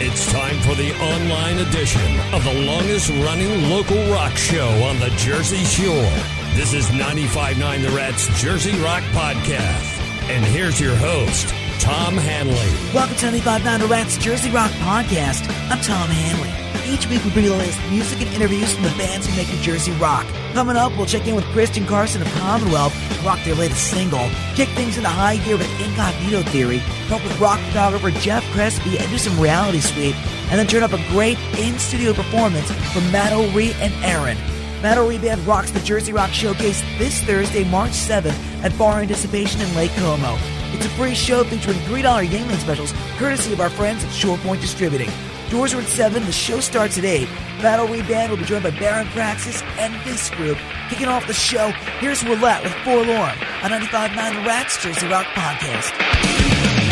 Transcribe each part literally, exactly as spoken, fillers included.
It's time for the online edition of the longest-running local rock show on the Jersey Shore. This is ninety-five point nine The Rat's Jersey Rock Podcast. And here's your host, Tom Hanley. Welcome to ninety-five point nine The Rat's Jersey Rock Podcast. I'm Tom Hanley. Each week we bring you the latest music and interviews from the bands who make New Jersey rock. Coming up, we'll check in with Christian Carson of Commonwealth and rock their latest single, kick things into high gear with Incognito Theory, talk with rock photographer Jeff Crespi and do some reality sweep, and then turn up a great in-studio performance from Matt O'Ree and Aaron. Matt O'Ree Band rocks the Jersey Rock Showcase this Thursday, March seventh at Bar Anticipation in Lake Como. It's a free show featuring three dollars Yingling specials, courtesy of our friends at Shore Point Distributing. Doors are at seven. The show starts at eight. Matt O'Ree Band will be joined by Baron Praxis and this group. Kicking off the show, here's Roulette with Forlorn on ninety-five point nine The Rat's Jersey Rock Podcast.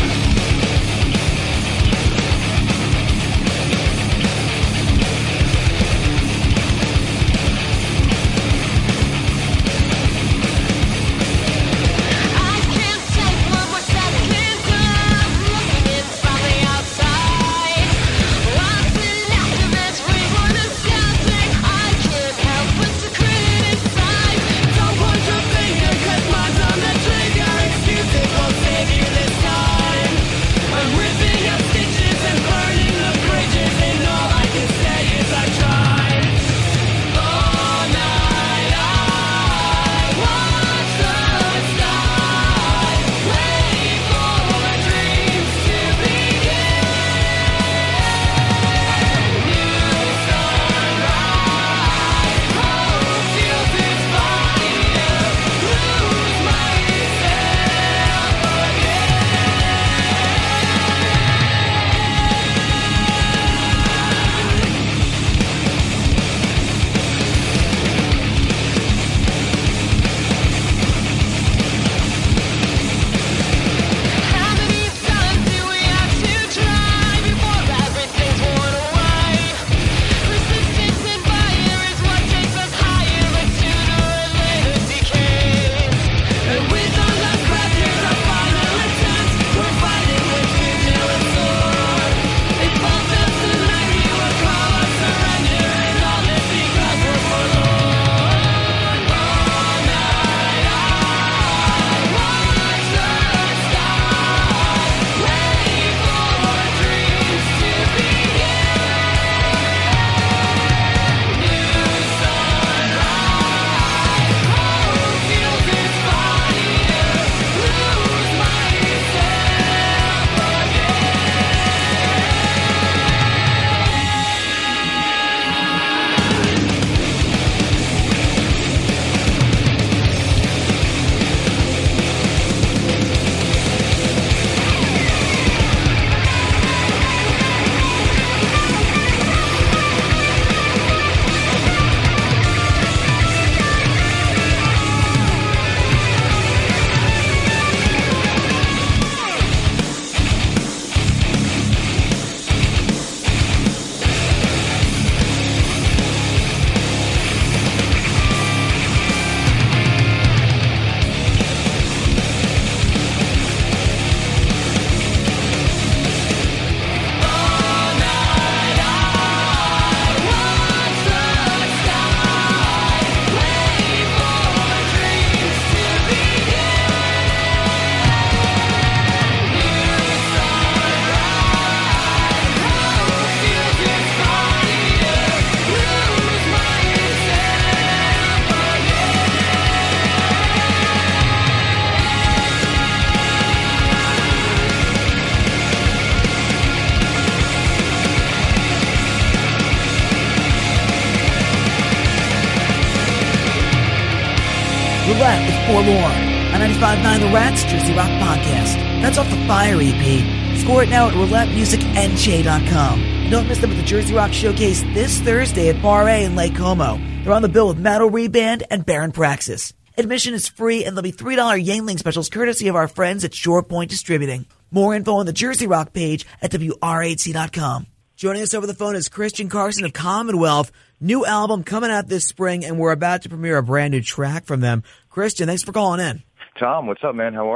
Roulette with Forlorn on ninety-five point nine The Rat's Jersey Rock Podcast. That's off the Fire E P. Score it now at roulette music n j dot com. And don't miss them at the Jersey Rock Showcase this Thursday at Bar A in Lake Como. They're on the bill with Matt O'Ree Band and Baron Praxis. Admission is free, and there'll be three dollars Yingling specials courtesy of our friends at Shore Point Distributing. More info on the Jersey Rock page at w r h c dot com. Joining us over the phone is Christian Carson of Commonwealth. New album coming out this spring, and we're about to premiere a brand new track from them. Christian, thanks for calling in. Tom, what's up, man? How are you?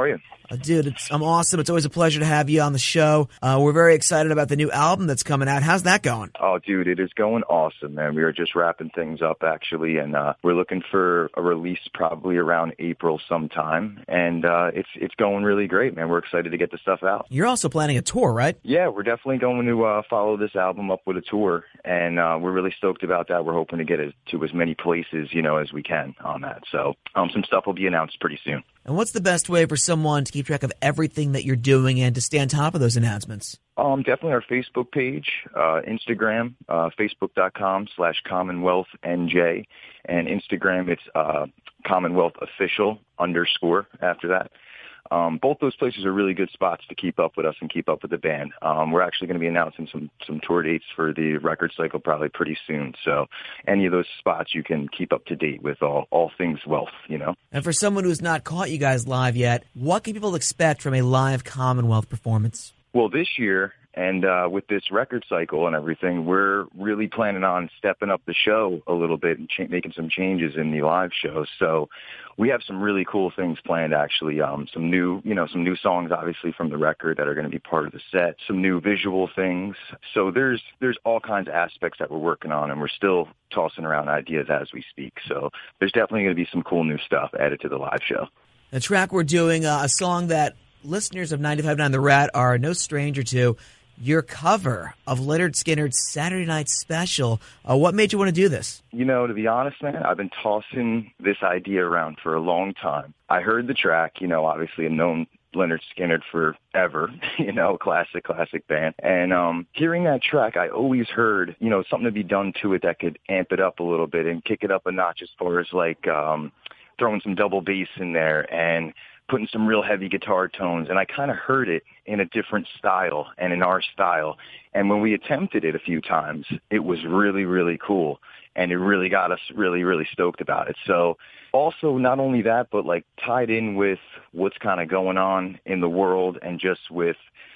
Uh, dude, it's, I'm awesome. It's always a pleasure to have you on the show. Uh, we're very excited about the new album that's coming out. How's that going? Oh, dude, it is going awesome, man. We are just wrapping things up, actually, and uh, we're looking for a release probably around April sometime, and uh, it's it's going really great, man. We're excited to get the stuff out. You're also planning a tour, right? Yeah, we're definitely going to uh, follow this album up with a tour, and uh, we're really stoked about that. We're hoping to get it to as many places, you know, as we can on that. So um, some stuff will be announced pretty soon. And what's the best way for someone to keep track of everything that you're doing and to stay on top of those announcements? Um, definitely our Facebook page, uh, Instagram, uh, facebook.com slash Commonwealth NJ, and Instagram, it's uh, Commonwealth Official underscore after that. Um, both those places are really good spots to keep up with us and keep up with the band. Um, we're actually going to be announcing some, some tour dates for the record cycle probably pretty soon. So any of those spots you can keep up to date with all, all things Wealth, you know. And for someone who's not caught you guys live yet, what can people expect from a live Commonwealth performance? Well, this year, and uh, with this record cycle and everything, we're really planning on stepping up the show a little bit and cha- making some changes in the live show. So we have some really cool things planned, actually. Um, some new, you know, some new songs, obviously, from the record that are going to be part of the set. Some new visual things. So there's there's all kinds of aspects that we're working on, and we're still tossing around ideas as we speak. So there's definitely going to be some cool new stuff added to the live show. The track we're doing, uh, a song that listeners of ninety-five point nine The Rat are no stranger to, your cover of Lynyrd Skynyrd's Saturday Night Special. Uh, what made you want to do this? You know, to be honest, man, I've been tossing this idea around for a long time. I heard the track, you know, obviously I've known Lynyrd Skynyrd forever, you know, classic, classic band. And um, hearing that track, I always heard, you know, something to be done to it that could amp it up a little bit and kick it up a notch as far as like um, throwing some double bass in there and putting some real heavy guitar tones, and I kind of heard it in a different style and in our style. And when we attempted it a few times, it was really, really cool, and it really got us really, really stoked about it. So also not only that, but like tied in with what's kind of going on in the world and just with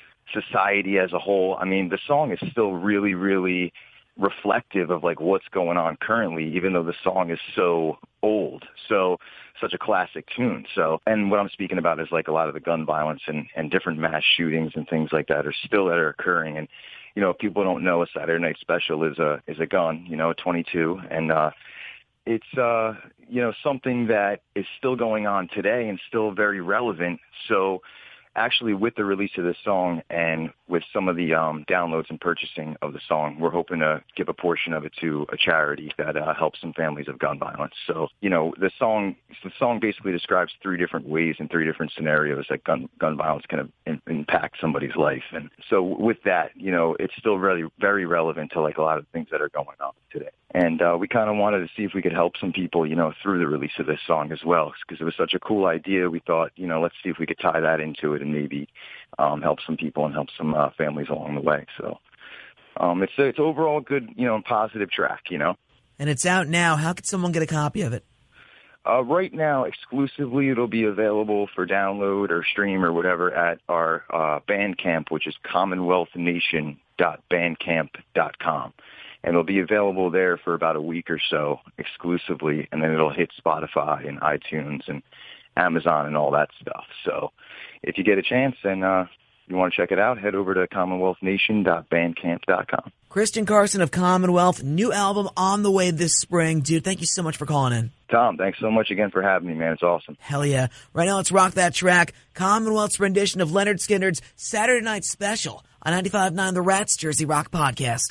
society as a whole. I mean, the song is still really, really reflective of like what's going on currently, even though the song is so old. So such a classic tune. So, and what I'm speaking about is like a lot of the gun violence and, and different mass shootings and things like that are still that are occurring. And, you know, if people don't know, a Saturday Night Special is a, is a gun, you know, a twenty-two. And, uh, it's, uh, you know, something that is still going on today and still very relevant. So actually, with the release of this song and with some of the um, downloads and purchasing of the song, we're hoping to give a portion of it to a charity that uh, helps some families of gun violence. So, you know, the song the song basically describes three different ways and three different scenarios that gun gun violence can in, impact somebody's life. And so with that, you know, it's still really, very relevant to like a lot of things that are going on today. And uh, we kind of wanted to see if we could help some people, you know, through the release of this song as well, because it was such a cool idea. We thought, you know, let's see if we could tie that into it and maybe um, help some people and help some uh, families along the way. So um, it's it's overall good, you know, and positive track, you know. And it's out now. How can someone get a copy of it? Uh, right now, exclusively, it'll be available for download or stream or whatever at our uh, Bandcamp, which is commonwealth nation dot bandcamp dot com. And it'll be available there for about a week or so exclusively, and then it'll hit Spotify and iTunes and Amazon and all that stuff. So if you get a chance and uh, you want to check it out, head over to commonwealth nation dot bandcamp dot com. Christian Carson of Commonwealth, new album on the way this spring. Dude, thank you so much for calling in. Tom, thanks so much again for having me, man. It's awesome. Hell yeah. Right now, let's rock that track. Commonwealth's rendition of Lynyrd Skynyrd's Saturday Night Special on ninety-five point nine The Rat's Jersey Rock Podcast.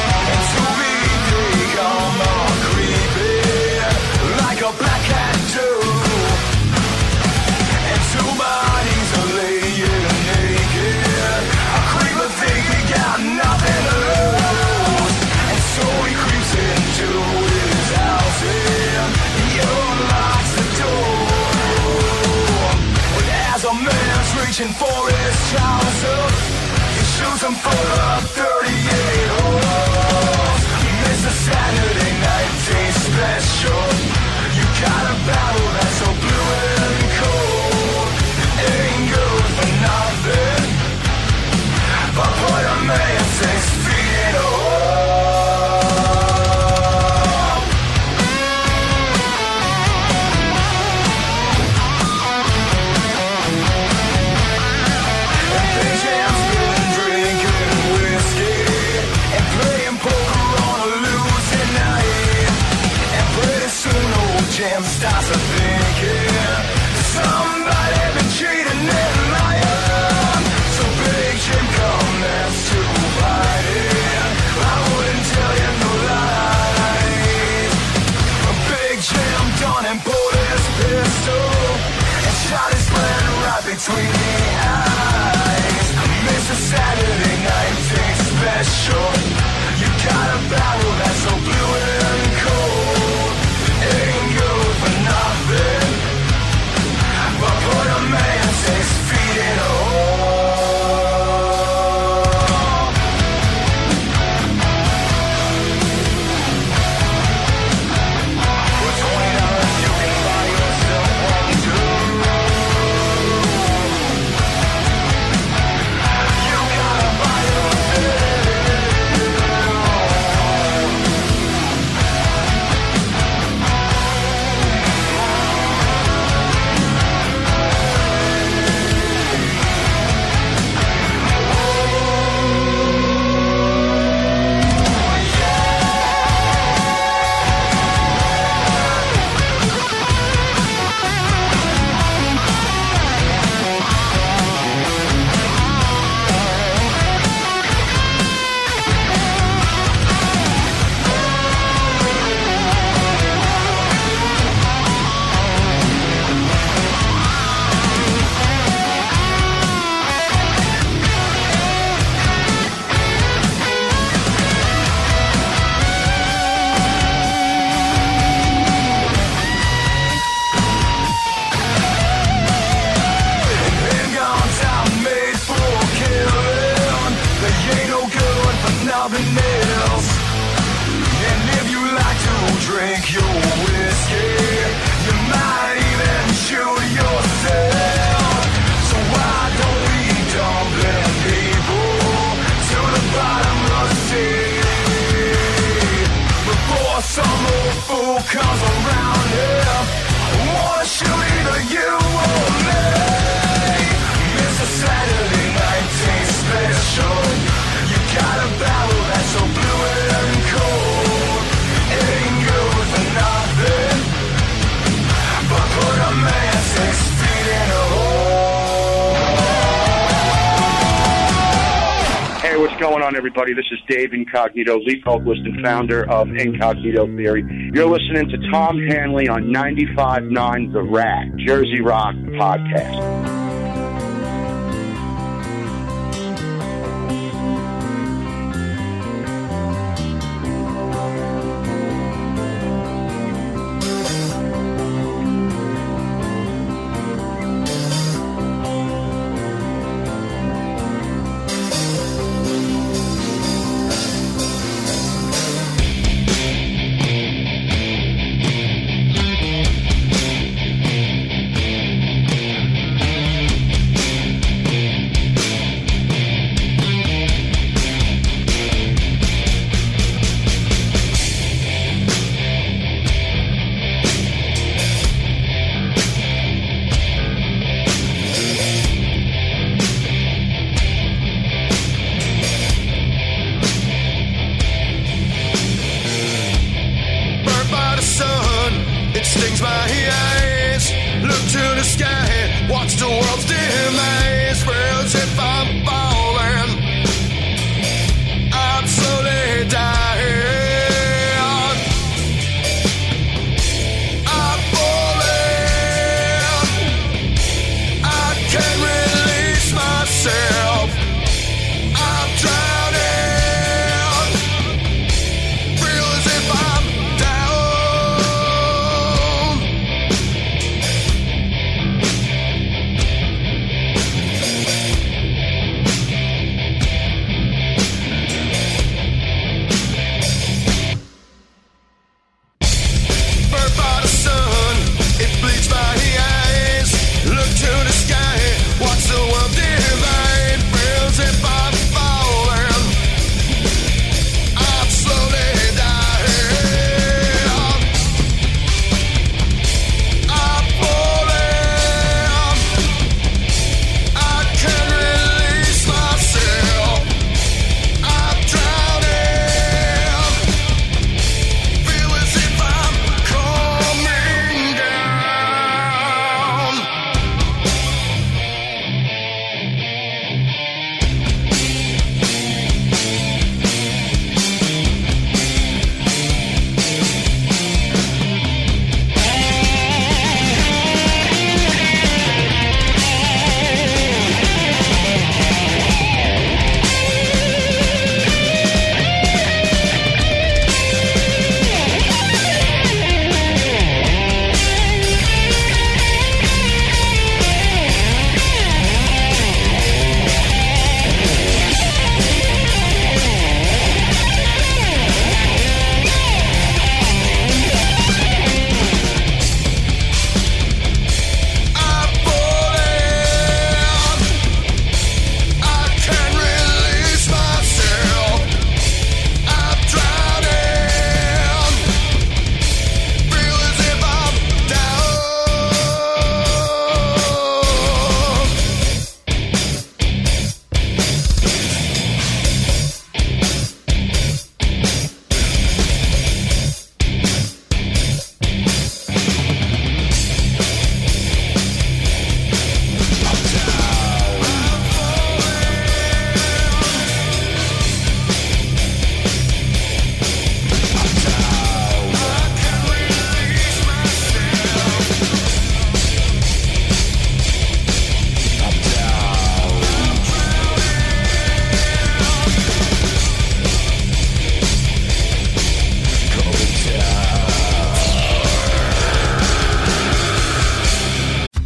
Like a black cat pills. And if you like to drink your whiskey, you might even shoot yourself. So why don't we dump them people to the bottom of the sea before some old fool comes around here? Wanna shoot either you or me? It's a Saturday night taste special. You got a barrel that's so blue and cold. It ain't good for nothing, but put a man six feet in a hole. Hey, what's going on, everybody? This is Dave Incognito, lead vocalist and founder of Incognito Theory. You're listening to Tom Hanley on ninety-five point nine The Rat, Jersey Rock Podcast.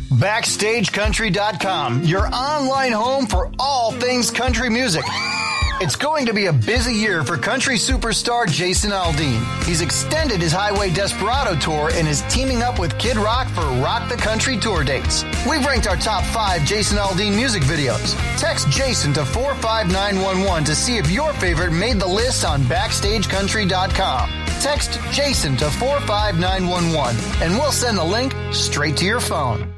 Backstage Country dot com, your online home for all things country music. It's going to be a busy year for country superstar Jason Aldean. He's extended his Highway Desperado tour and is teaming up with Kid Rock for Rock the Country tour dates. We've ranked our top five Jason Aldean music videos. Text Jason to four five nine one one to see if your favorite made the list on backstage country dot com. Text Jason to four five nine one one and we'll send the link straight to your phone.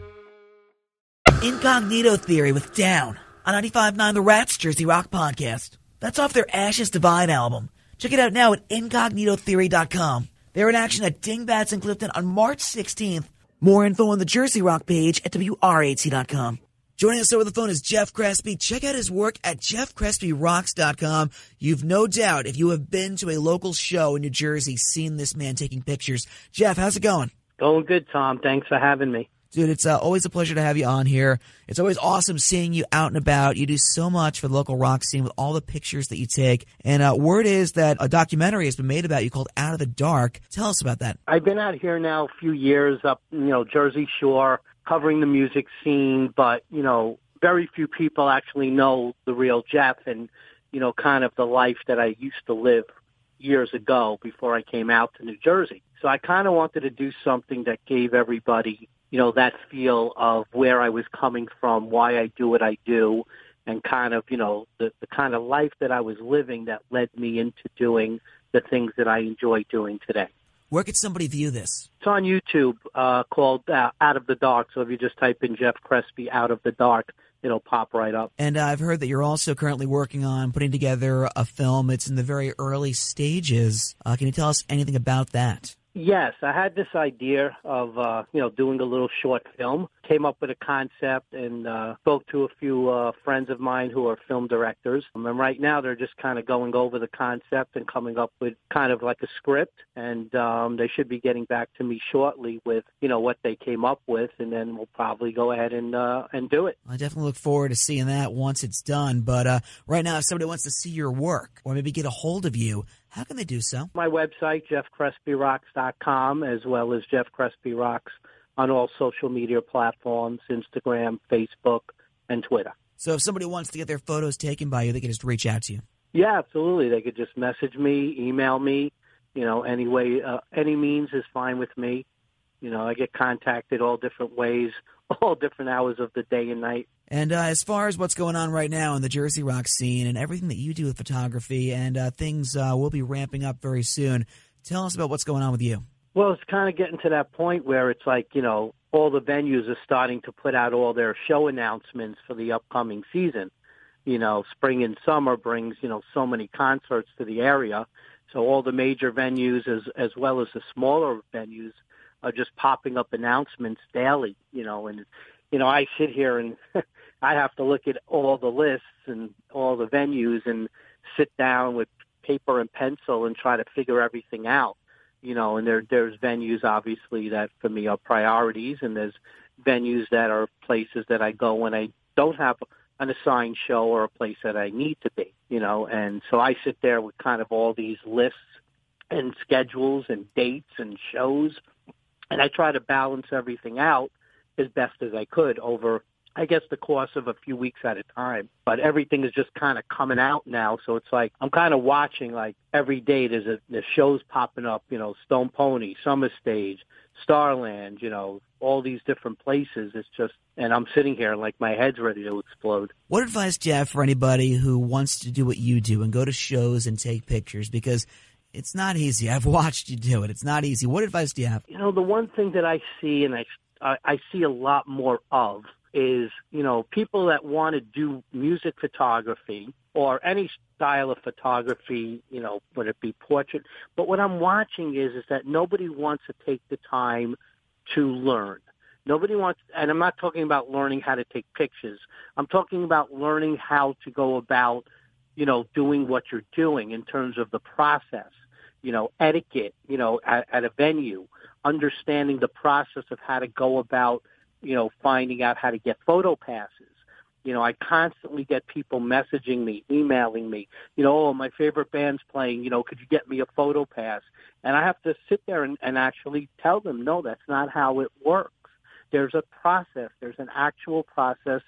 Incognito Theory with Down on ninety-five point nine The Rats Jersey Rock Podcast. That's off their Ashes Divine album. Check it out now at incognito theory dot com. They're in action at Dingbats in Clifton on March sixteenth. More info on the Jersey Rock page at W R A T dot com. Joining us over the phone is Jeff Crespi. Check out his work at jeff crespi rocks dot com. You've no doubt, if you have been to a local show in New Jersey, seen this man taking pictures. Jeff, how's it going? Going good, Tom. Thanks for having me. Dude, it's uh, always a pleasure to have you on here. It's always awesome seeing you out and about. You do so much for the local rock scene with all the pictures that you take. And uh, word is that a documentary has been made about you called Out of the Dark. Tell us about that. I've been out here now a few years up, you know, Jersey Shore, covering the music scene, but, you know, very few people actually know the real Jeff and, you know, kind of the life that I used to live years ago before I came out to New Jersey. So I kind of wanted to do something that gave everybody, you know, that feel of where I was coming from, why I do what I do, and kind of, you know, the, the kind of life that I was living that led me into doing the things that I enjoy doing today. Where could somebody view this? It's on YouTube uh, called uh, Out of the Dark. So if you just type in Jeff Crespi Out of the Dark, it'll pop right up. And uh, I've heard that you're also currently working on putting together a film. It's in the very early stages. Uh, can you tell us anything about that? Yes, I had this idea of, uh, you know, doing a little short film. Came up with a concept and uh, spoke to a few uh, friends of mine who are film directors. Um, and right now they're just kind of going over the concept and coming up with kind of like a script. And um, they should be getting back to me shortly with, you know, what they came up with. And then we'll probably go ahead and uh, and do it. I definitely look forward to seeing that once it's done. But uh, right now, if somebody wants to see your work or maybe get a hold of you, how can they do so? My website, jeff crespi rocks dot com, as well as Jeff Crespi Rocks on all social media platforms, Instagram, Facebook, and Twitter. So if somebody wants to get their photos taken by you, they can just reach out to you. Yeah, absolutely. They could just message me, email me. You know, any way, uh, any means is fine with me. You know, I get contacted all different ways, all different hours of the day and night. And uh, as far as what's going on right now in the Jersey Rock scene and everything that you do with photography and uh, things uh, will be ramping up very soon, tell us about what's going on with you. Well, it's kind of getting to that point where it's like, you know, all the venues are starting to put out all their show announcements for the upcoming season. You know, spring and summer brings, you know, so many concerts to the area. So all the major venues as as well as the smaller venues are just popping up announcements daily, you know, and, you know, I sit here and I have to look at all the lists and all the venues and sit down with paper and pencil and try to figure everything out, you know, and there there's venues, obviously, that for me are priorities, and there's venues that are places that I go when I don't have an assigned show or a place that I need to be, you know, and so I sit there with kind of all these lists and schedules and dates and shows, and I try to balance everything out as best as I could over, I guess, the course of a few weeks at a time. But everything is just kind of coming out now, so it's like I'm kind of watching, like, every day there's, a, there's shows popping up, you know, Stone Pony, Summer Stage, Starland, you know, all these different places. It's just, and I'm sitting here like my head's ready to explode. What advice do you have for anybody who wants to do what you do and go to shows and take pictures? Because it's not easy. I've watched you do it. It's not easy. What advice do you have? You know, the one thing that I see, and I, I, I see a lot more of, is, you know, people that want to do music photography or any style of photography, you know, whether it be portrait. But what I'm watching is, is that nobody wants to take the time to learn. Nobody wants, and I'm not talking about learning how to take pictures. I'm talking about learning how to go about, you know, doing what you're doing in terms of the process, you know, etiquette, you know, at, at a venue, understanding the process of how to go about, you know, finding out how to get photo passes. You know, I constantly get people messaging me, emailing me, you know, oh, my favorite band's playing, you know, could you get me a photo pass? And I have to sit there and, and actually tell them, no, that's not how it works. There's a process. There's an actual process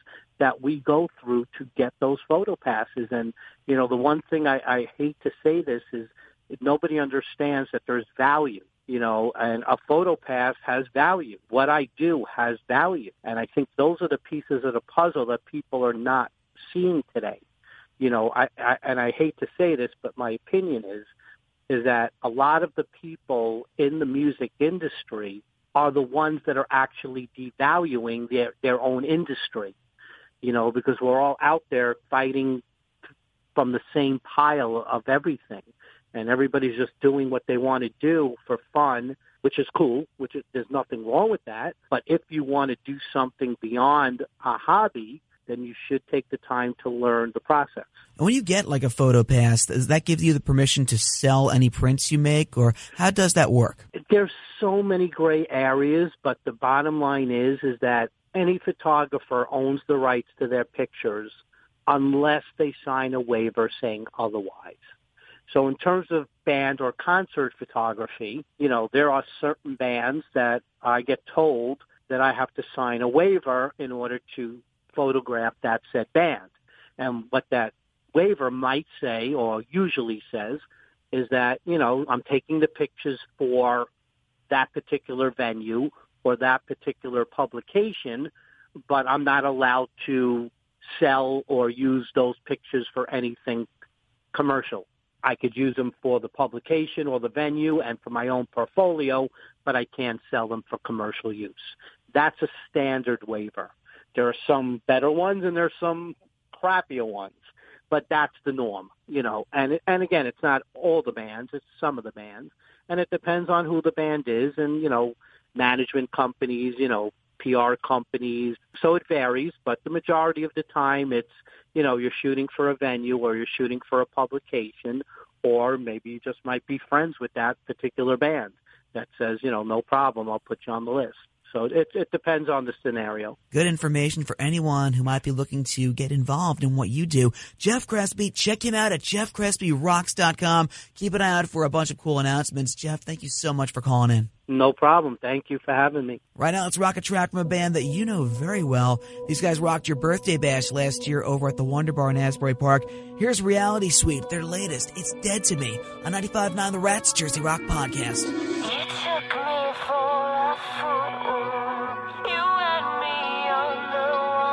that we go through to get those photo passes. And, you know, the one thing I, I hate to say this is nobody understands that there's value, you know, and a photo pass has value. What I do has value. And I think those are the pieces of the puzzle that people are not seeing today. You know, I, I and I hate to say this, but my opinion is, is that a lot of the people in the music industry are the ones that are actually devaluing their, their own industry, you know, because we're all out there fighting from the same pile of everything. And everybody's just doing what they want to do for fun, which is cool, which is, there's nothing wrong with that. But if you want to do something beyond a hobby, then you should take the time to learn the process. And when you get like a photo pass, does that give you the permission to sell any prints you make, or how does that work? There's so many gray areas, but the bottom line is, is that any photographer owns the rights to their pictures unless they sign a waiver saying otherwise. So in terms of band or concert photography, you know, there are certain bands that I get told that I have to sign a waiver in order to photograph that said band. And what that waiver might say, or usually says, is that, you know, I'm taking the pictures for that particular venue or that particular publication, but I'm not allowed to sell or use those pictures for anything commercial. I could use them for the publication or the venue and for my own portfolio, but I can't sell them for commercial use. That's a standard waiver. There are some better ones and there are some crappier ones, but that's the norm, you know. And and again, it's not all the bands, it's some of the bands, and it depends on who the band is and, you know, management companies, you know, P R companies. So it varies, but the majority of the time it's, you know, you're shooting for a venue or you're shooting for a publication, or maybe you just might be friends with that particular band that says, you know, no problem, I'll put you on the list. So it, it depends on the scenario. Good information for anyone who might be looking to get involved in what you do. Jeff Crespi, check him out at jeff crespi rocks dot com. Keep an eye out for a bunch of cool announcements. Jeff, thank you so much for calling in. No problem. Thank you for having me. Right now, let's rock a track from a band that you know very well. These guys rocked your birthday bash last year over at the Wonder Bar in Asbury Park. Here's Reality Suite, their latest, It's Dead to Me, on ninety-five point nine The Rats Jersey Rock Podcast. You took me for a fool. You had me on the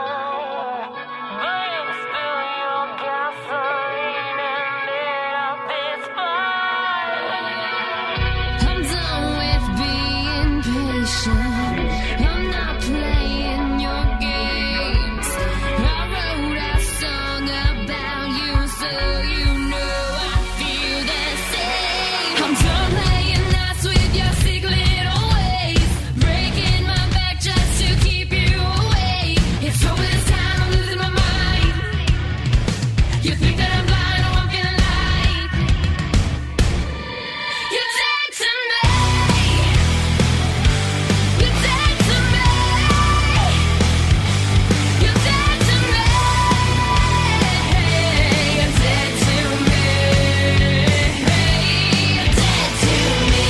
wire. But you spill your gasoline and lit up this fire. I'm done with being patient. I'm not playing your games. I wrote a song about you, so you know I feel the same. I'm done playing nice with your sick little ways, breaking my back just to keep you away. It's over this time, I'm losing my mind. You think that I'm blind or I'm feeling like you're dead to me. You're dead to me. You're dead to me. You're dead to me. You're dead to me.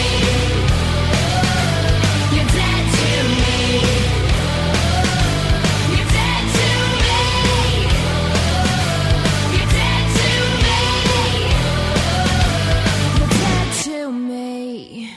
You're dead to me. You're dead to me. You're dead to me. You're dead to me.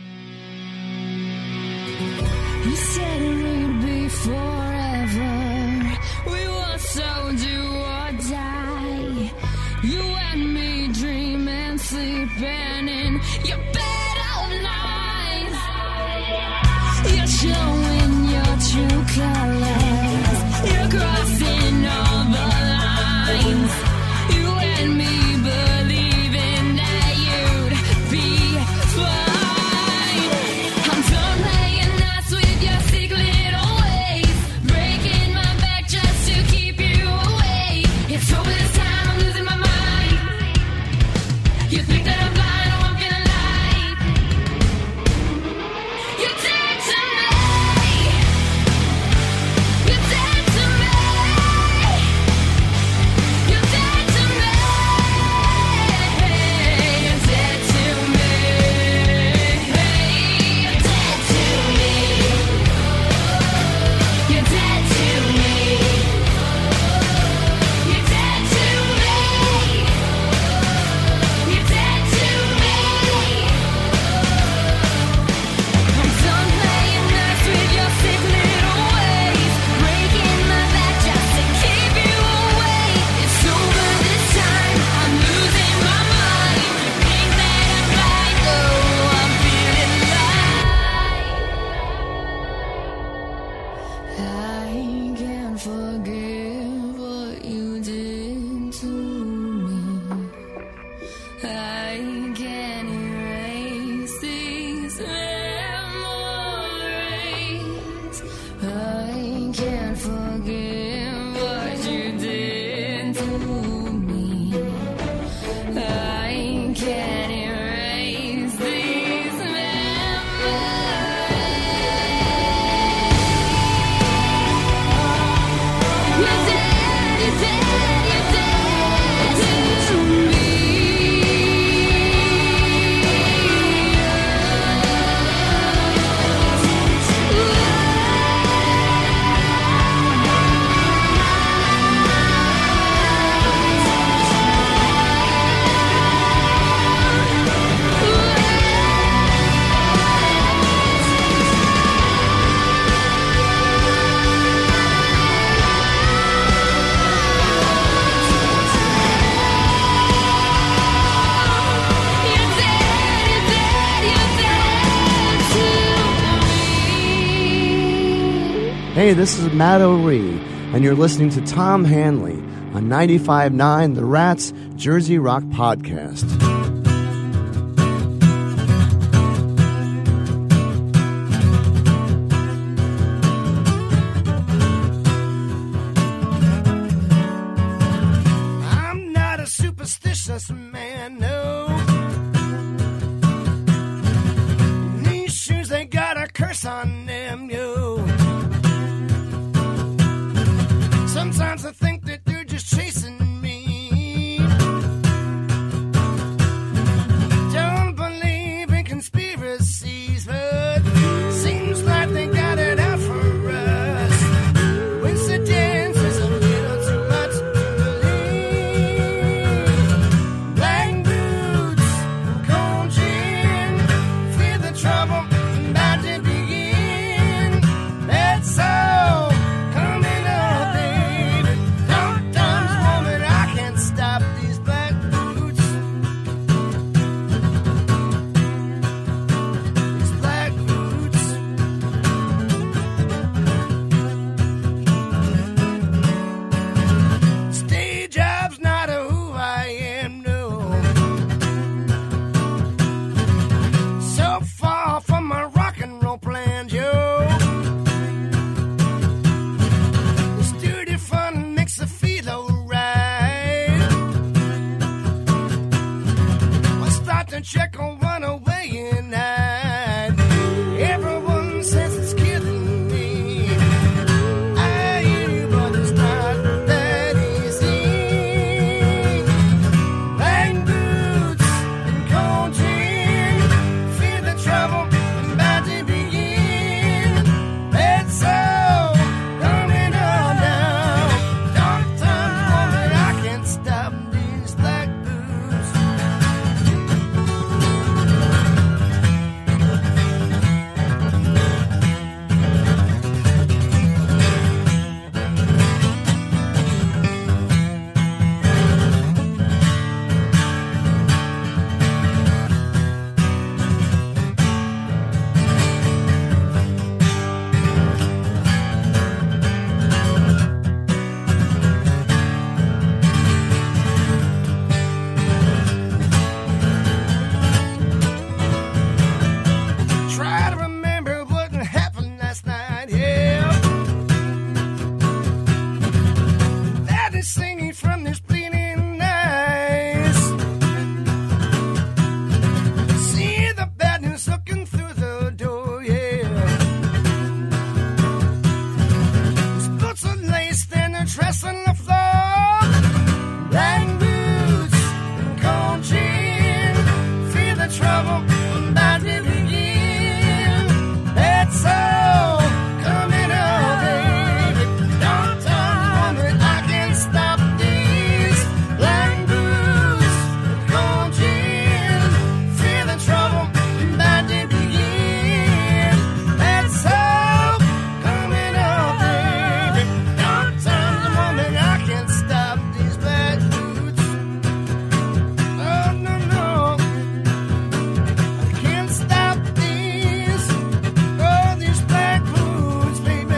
You said we'd be forever. We were so do or die. You and me dreaming, sleeping in your bed of lies. You're showing your true colors. You're crossing all the lines. You and me believing that you'd be fine. I'm done playing nice with your sick little ways, breaking my back just to keep you away. It's over this time, I'm losing my mind. You think that I'm blind or I'm feeling like Hey, this is Matt O'Ree, and you're listening to Tom Hanley on ninety-five point nine The Rats Jersey Rock Podcast. I'm not a superstitious man, no. These shoes, they got a curse on them, yo. Sometimes I think that they're just chasing me. Don't believe in conspiracies, but seems like they got it out for us. Coincidence is a little too much to believe. Black boots, cold gin, fear the trouble about to begin. That's all coming up. Check on one away in night. Everyone says it's killing me. I hear, but it's not that easy. Black boots and cold gin, fear the trouble about to begin. That's all coming on now. Dark times, woman, I can't stop these black boots. Try to remember what happened last night, yeah. That is singing from this bleeding eyes. See the bad news looking through the door, yeah. His boots are laced and they're dressed on the floor. Black boots and cold gin, feel the trouble about to begin. That's all coming up, baby. Don't tell me I can't stop these black boots and cold gin. Feel the trouble about to begin. That's all coming up, baby. Don't tell me I can't stop these black boots. Oh, no, no. I can't stop these. Oh, these black boots, baby.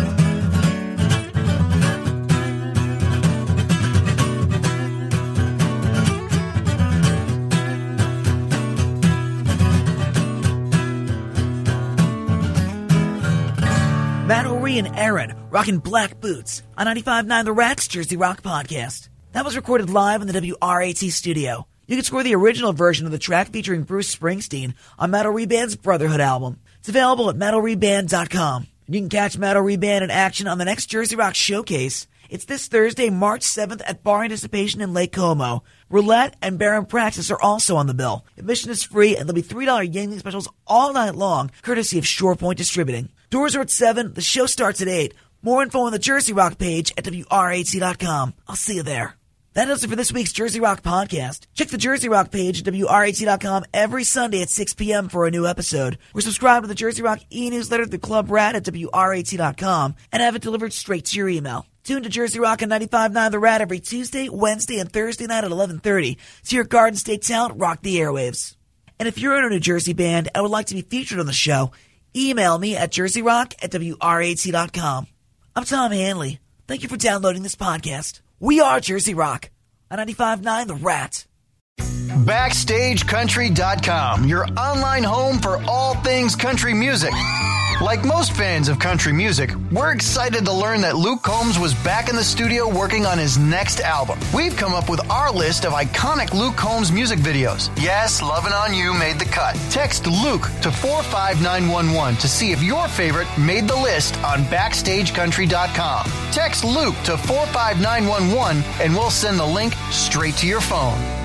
Matt O'Ree and Aaron rocking Black Boots on ninety-five point nine The Rats Jersey Rock Podcast. That was recorded live in the W R A T studio. You can score the original version of the track featuring Bruce Springsteen on Matt O'Ree Band's Brotherhood album. It's available at matt o'ree band dot com. You can catch Matt O'Ree Band in action on the next Jersey Rock Showcase. It's this Thursday, March seventh at Bar Anticipation in Lake Como. Roulette and Baron Praxis are also on the bill. Admission is free and there'll be three dollars Yingling specials all night long, courtesy of Shore Point Distributing. Doors are at seven. The show starts at eight. More info on the Jersey Rock page at W R A T dot com. I'll see you there. That does it for this week's Jersey Rock podcast. Check the Jersey Rock page at W R A T dot com every Sunday at six p.m. for a new episode. Or subscribe to the Jersey Rock e-newsletter through Club Rat at W R A T dot com and have it delivered straight to your email. Tune to Jersey Rock on ninety-five point nine The Rat every Tuesday, Wednesday, and Thursday night at eleven thirty. To your Garden State talent rock the airwaves. And if you're in a New Jersey band and would like to be featured on the show, Email me at jersey rock at w r a t dot com. I'm Tom Hanley. Thank you for downloading this podcast. We are Jersey Rock on ninety-five point nine The Rat. Backstage Country dot com, your online home for all things country music. Like most fans of country music, we're excited to learn that Luke Combs was back in the studio working on his next album. We've come up with our list of iconic Luke Combs music videos. Yes, Lovin' On You made the cut. Text Luke to four five nine one one to see if your favorite made the list on Backstage Country dot com. Text Luke to four five nine one one and we'll send the link straight to your phone.